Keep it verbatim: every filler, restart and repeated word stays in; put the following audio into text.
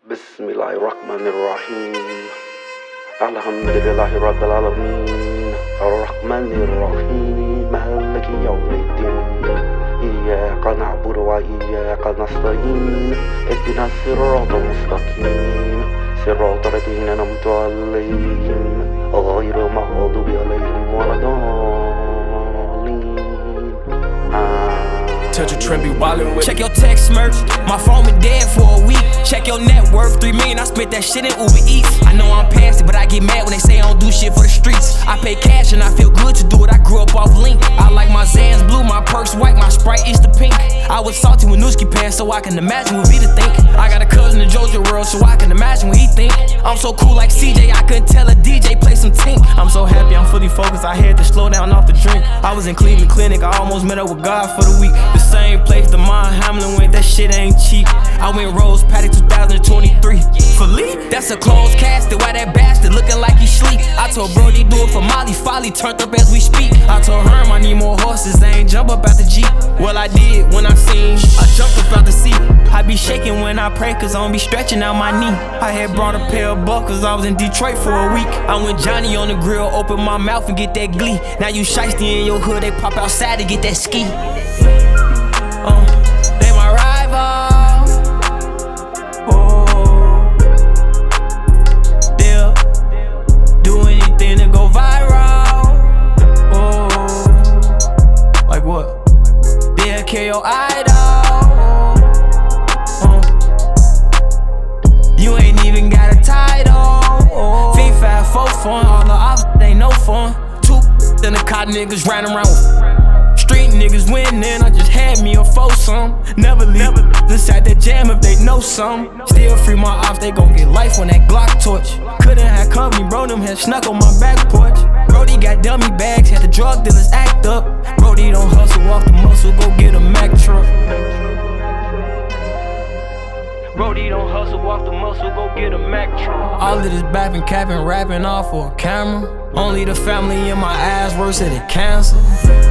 Bismillahirrahmanirrahim. Alhamdulillahi Rabbil Alameen. Ar-Rahmanir-Rahim. Maliki Yawmiddin. Iyyaka na'budu wa iyyaka nasta'in. Ihdinas siratal mustaqim. Siratal ladzina an'amta 'alaihim ghairil maghdubi 'alaihim waladdallin. Touch a trend, be wildin' with. Check your text merch, my phone been dead for a week. Check your net worth, three million, I spent that shit in Uber Eats. I know I'm past it, but I get mad when they say I don't do shit for the streets. I pay cash and I feel good to do it, I grew up off Link. I like my Zans blue, my perks white, my Sprite is the pink. I was salty when Newski passed, so I can imagine what Vita think. I got a cousin in Georgia World, so I can imagine what he think. I'm so cool like C J, I couldn't tell a D J play some Tink. I'm so happy, I'm fully focused, I had to slow down off the drink. I was in Cleveland Clinic, I almost met up with God for the week. The same place the Mon Hamlin went, that shit ain't cheap. I went Rose Patty two thousand twenty-three. Philippe, that's a closed casket, why that bastard looking like he sleep? I told Brody do it for Molly, Folly turned up as we speak. I told Herm I need more horses, they ain't jump up out the Jeep. Well I did when I seen, I jumped up out the seat. I be shaking when I pray cause I don't be stretching out my knee. I had brought a pair of buckles, I was in Detroit for a week. I went Johnny on the grill, open my mouth and get that glee. Now you shiesty in your hood, they pop outside to get that ski. Uh, they my rival. Oh, they'll do anything to go viral. Oh, like what? They'll kill your idol. Uh, you ain't even got a title. Oh, V five four fun, all the ops ain't no fun. Two then the cotton niggas ran around with. Street niggas winning, I just had me a foursome. Never leave inside that jam if they know some. Still free my ops, they gon' get life on that Glock torch. Couldn't have company, bro, them had snuck on my back porch. Brody got dummy bags, had the drug dealers act up. Brody don't hustle off the muscle, go get a Mack truck. Brody don't hustle off the muscle, go get a Mack truck. All of this bapping, capping, rapping off for a camera. Only the family in my eyes worse than cancer.